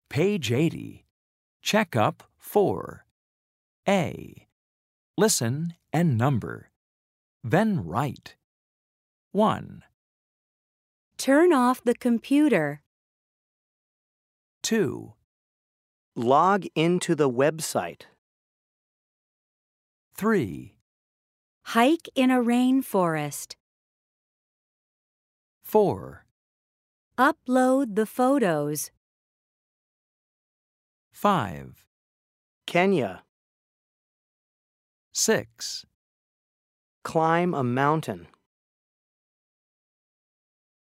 Page 80. Checkup 4. A. Listen and number. Then write. 1, Turn off the computer. 2, Log into the website. 3, Hike in a rainforest. 4, Upload the photos. 5, Kenya. 6. Climb a mountain.